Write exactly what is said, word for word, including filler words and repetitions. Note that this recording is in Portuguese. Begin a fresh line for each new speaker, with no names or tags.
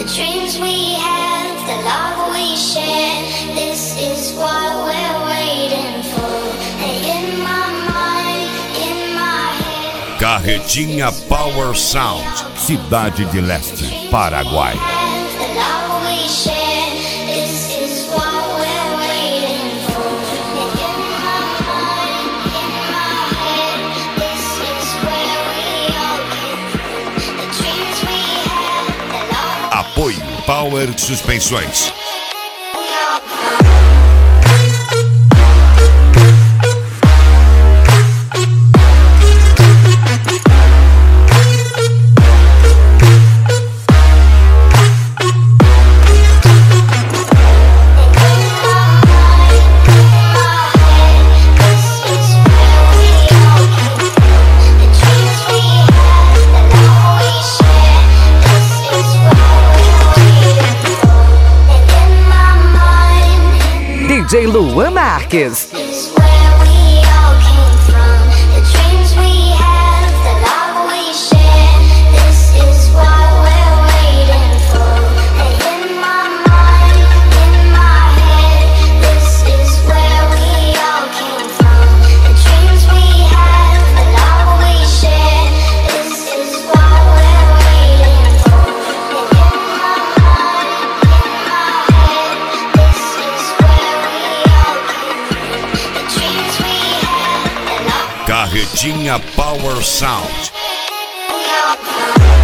the dreams we have, the love we share. This is what we're waiting for. And in my mind, in my head.
Carretinha Power Sound, Cidade de Leste, Paraguai.
The love we share. This is what we're waiting for. And in my mind, in my head. This is where we all came from. The dreams we have, the love.
Apoio Power Suspensões.
D J Luan Marques.
Carretinha Power Sound.